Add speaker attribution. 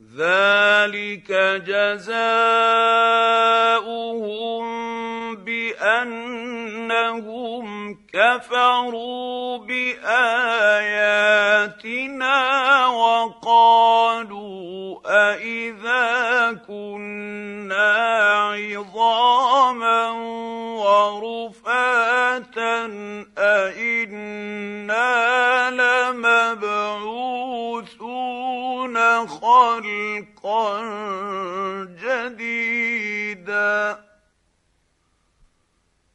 Speaker 1: ذلك جزاؤهم بأنهم كفروا بآياتنا وقالوا أإذا كنا عظاما ورفاتا أإنا لمبعوثون خلقا جديدا